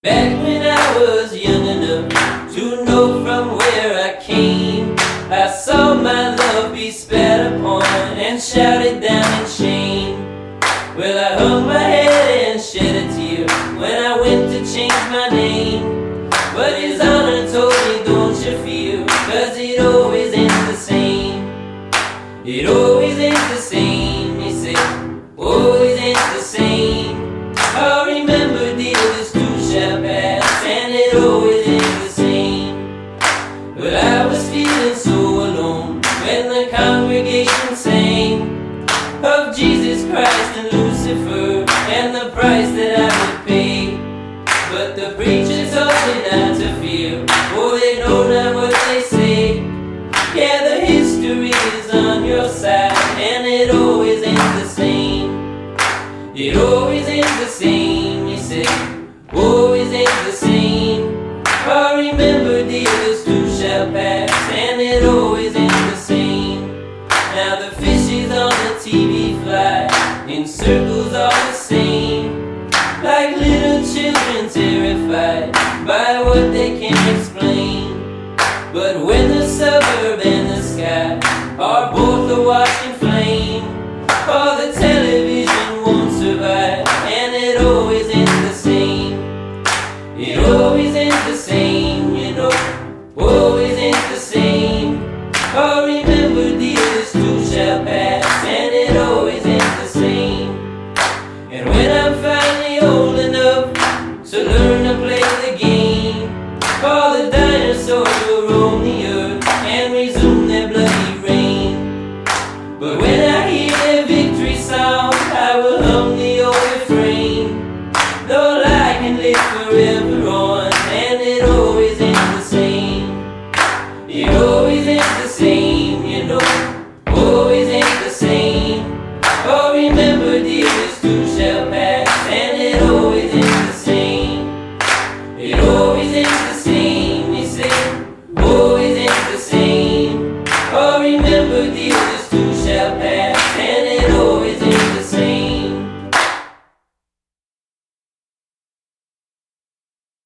Back when I was young enough to know from where I came, I saw my love be spat upon and shouted down in shame. Well, I hung my head and shed a tear when I went to change my name. But His honor told me, don't you fear, 'cause it always ends the same. It always ends the same, He said, always ends the same. Oh, remember, dear, this too shall pass, and it always ends the same. But I was feeling so alone when the congregation sang of Jesus Christ and Lucifer and the price that I would pay. But the preacher told me not to fear, for they know not what they say. Yeah, the history is on your side, and it always ends the same. It always ends the same, He said, always ends the same. Oh, remember, dear, this too shall pass, and it always ends the same. Now the fishes on the TV fly in circles all the same, like little children terrified by what they can't explain. But when the suburb and the sky are both awash in flame, oh, the television won't survive, and it always ends the same. It always ends the same, you know, always ends the same. Oh, remember, dear, this too shall pass, and it always ends the same. And when I'm finally old enough to learn to play the game, all the dinosaurs will roam the earth and resume their bloody reign. But when I hear their victory song, I will hum the old refrain, though I can live forever